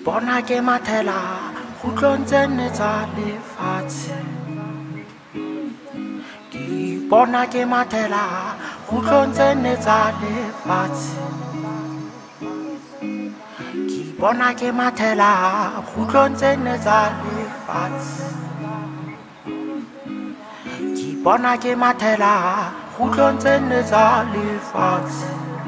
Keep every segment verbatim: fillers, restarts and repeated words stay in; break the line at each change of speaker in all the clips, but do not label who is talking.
Bona ke mathela khutlong tse nne tsa lefatshe. Ke bona ke mathela khutlong tse nne tsa lefatshe. Ke bona ke mathela khutlong tse nne tsa lefatshe. Ke bona ke mathela khutlong tse nne tsa lefatshe.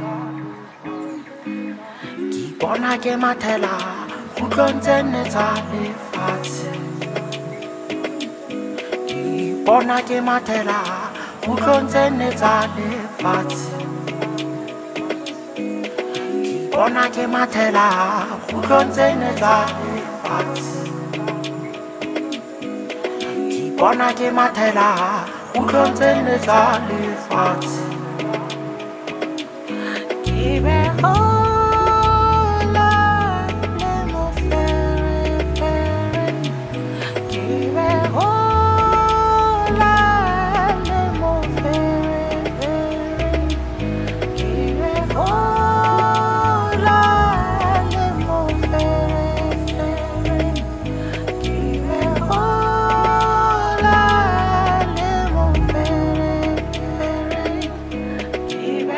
Ke bona ke mathela khutlong tse nne tsa lefatshe. Ke bona ke mathela khutlong tse nne tsa lefatshe. Ke bona ke mathela khutlong tse nne tsa lefatshe. Ke bona ke mathela khutlong tse nne tsa lefatshe. Ke be hola le mo fere fere. Ke be hola le mo fere fere. Ke be hola le mo fere fere. Ke be hola le mo fere fere. Ke be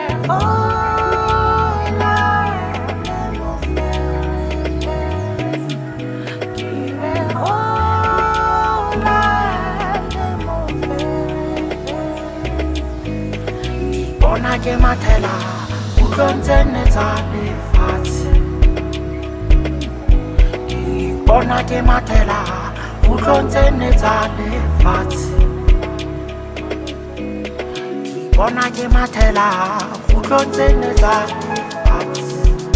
hola le mo fere fere. Ke be hola le mo fere fere. Bona ke mathela khutlong tse nne tsa lefatshe. Ke bona ke mathela khutlong tse nne tsa lefatshe. Ke bona ke mathela khutlong tse nne tsa lefatshe.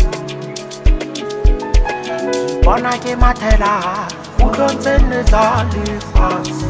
Ke bona ke mathela khutlong tse nne tsa lefatshe.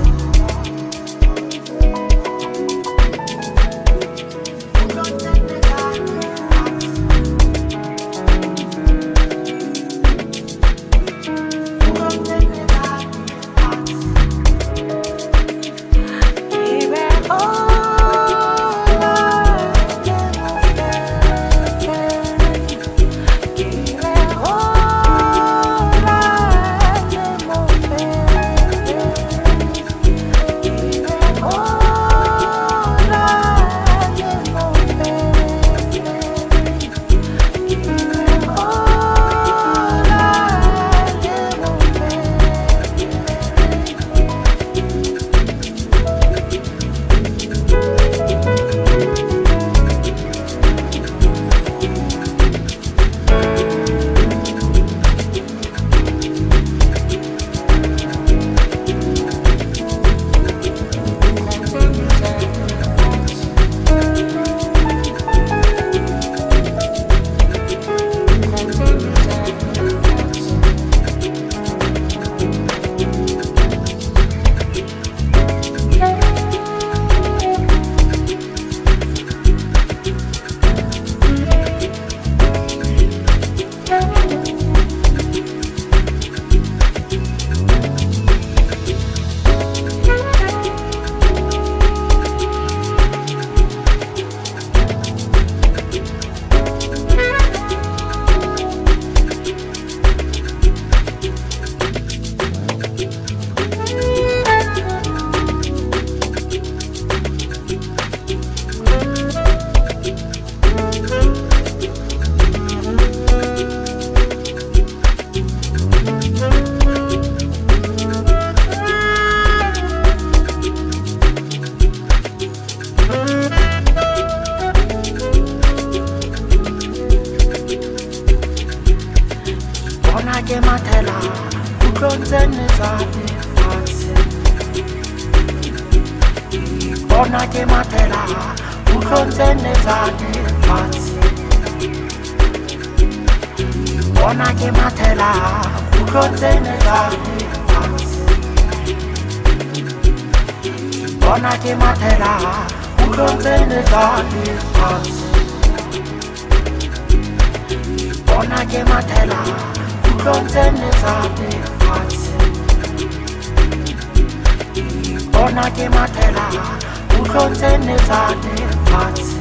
Bona ke mathela khutlong tse nne tsa lefatshe. Ke bona ke mathela khutlong tse nne tsa lefatshe. Ke bona ke mathela khutlong tse nne tsa lefatshe. Ke bona ke mathela khutlong tse nne tsa lefatshe. Ke bona ke mathela khutlong tse nne tsa lefatshe. Ke bona ke mathela khutlong tse nne tsa lefatshe.